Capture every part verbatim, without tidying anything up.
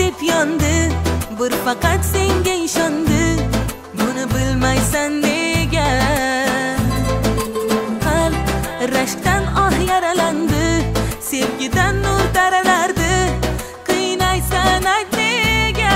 deb yondi, bir faqat senga ishondi. Buni bilmaysan nega? Qalb rashkdan oh yaralandi, sevgidan nur taralardi. Qiynaysan ayt nega?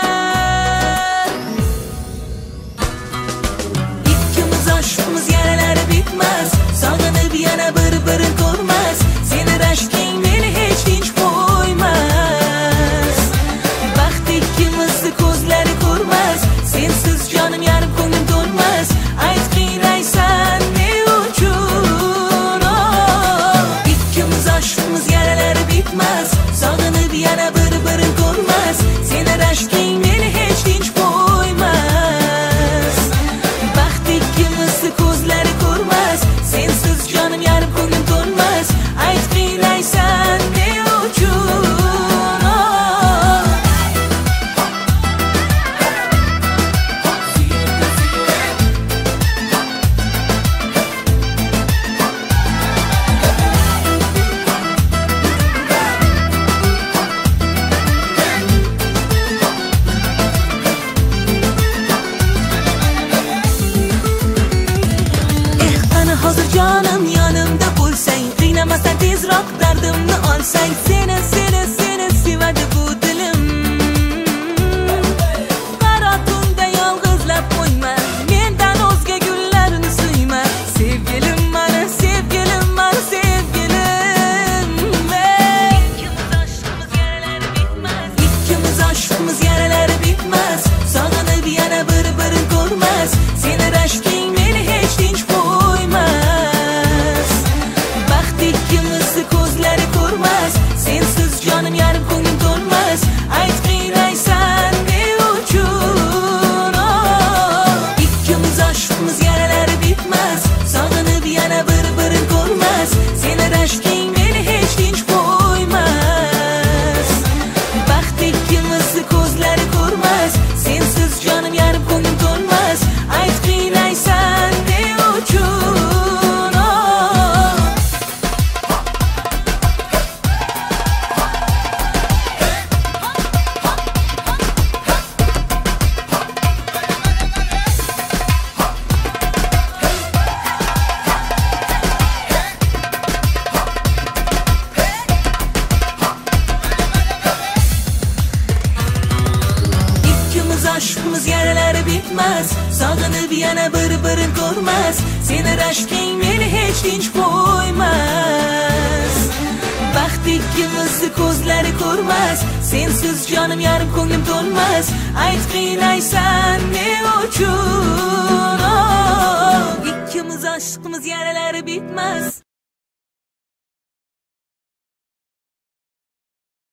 Ikkimiz oshimiz yaralari bitmas, sog'inib yana bir-birini ko'rmas. Seni rashking meni hech tinch qo'ymas. Baxt ikkimizni ko'zlari ko'rmas, sensiz jonim yarim ko'nglim to'lmas. Ayt qiynaysan ne uchun? Oh, ikkimiz oshimiz yaralari bitmas, sog'inib yana bir-birini ko'rmas. Seni rashking meni hech tinch qo'ymas. Baxt ikkimizni ko'zlari ko'rmas, sensiz jonim yarim ko'nglim to'lmas. Ayt qiynaysan ne uchun? Hozir jonim yonimda bo'lsang, qiynamasdan tezroq dardimni olsang. Seni seni seni sevadi bu dilim. Qaro tunda yolg'izlab qo'yma, mendan o'zga gullarni suyma. Sevgilim mani, sevgilim mani, sevgilim. Ikkimiz oshimiz yaralari bitmas, sog'inib yana bir-birini ko'rmas. Seni rashking meni hech tinch qo'ymas. Baxt ikkimizni ko'zlari ko'rmas, sensiz jonim yarim ko'nglim to'lmas. Ayt qiynaysan ne uchun? Oh, ikkimiz oshimiz yaralari bitmas, sog'inib yana bir-birini ko'rmas. Seni rashking meni hech tinch qo'ymas. Baxt ikkimizni ko'zlari ko'rmas, sensiz jonim yarim ko'nglim to'lmas. Ayt qiynaysan ne uchun? Oshimiz yaralari bitmas, sog'inib yana bir-birini ko'rmas. Seni rashking meni hech tinch qo'ymas. Baxt ikkimizni ko'zlari ko'rmas, sensiz jonim yarim ko'nglim to'lmas. Ayt qiynaysan ne uchun? Oh, ikkimiz oshimiz yaralari bitmas.